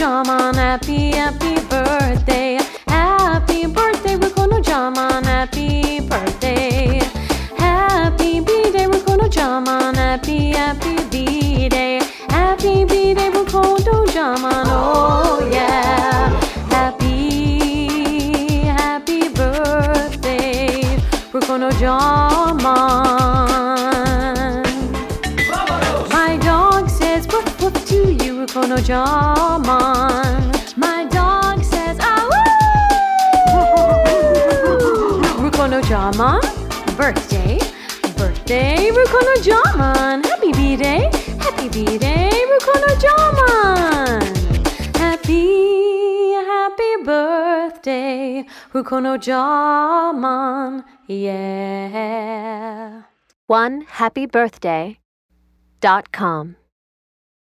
Jaman. Happy, happy birthday. Happy birthday, Rukono Jaman. Happy birthday. Happy B-Day, Rukono Jaman. Happy, happy B-Day. Happy B-Day, Rukono Jaman. Oh yeah. Happy, happy birthday, Rukono Jaman. My dog says woof woof to you, Rukono Jaman. My dog says ah woo. Rukono Jaman, birthday, birthday, Rukono Jaman. Happy B-Day, happy B-Day, Rukono Jaman. Happy, happy birthday, Rukono Jaman. Yeah. OneHappyBirthday.com